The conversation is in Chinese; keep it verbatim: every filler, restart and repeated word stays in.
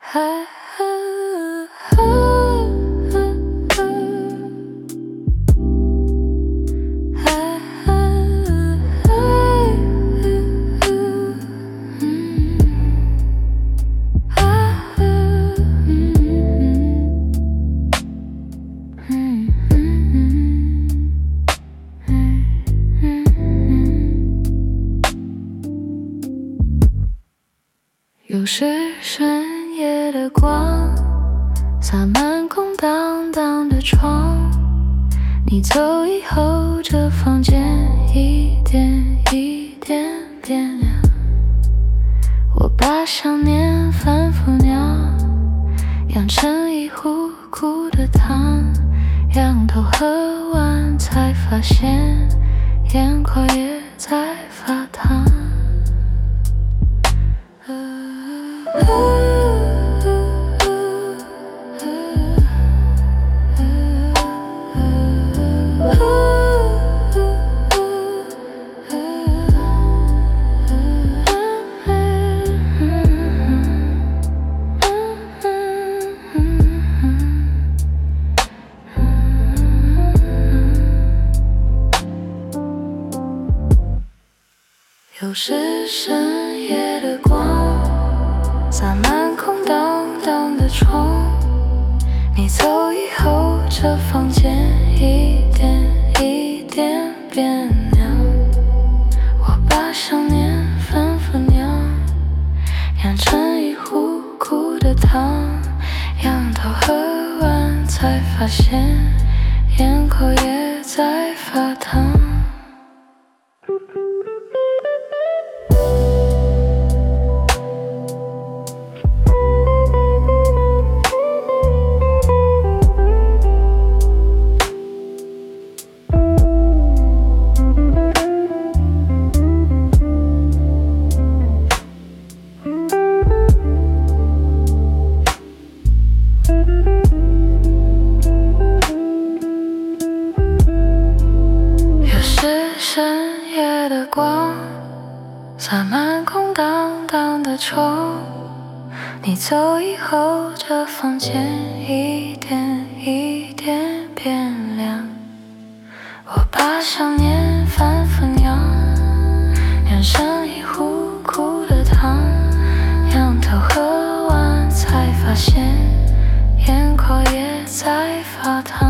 又是深夜的光，洒满空荡荡的床。你走以后，这房间一点一点变亮。我把想念反复酿，酿成一壶苦的汤。仰头喝完，才发现眼眶也在发烫。又是深夜的光，洒满空荡荡的床。你走以后，这房间一点一点变亮。我把想念反复酿，酿成一壶苦的汤。仰头喝完，才发现眼口也在发烫。深夜的光，洒满空荡荡的床。你走以后，这房间一点一点变亮。我把想念反复酿，酿成一壶苦的汤。仰头喝完，才发现眼眶也在发烫。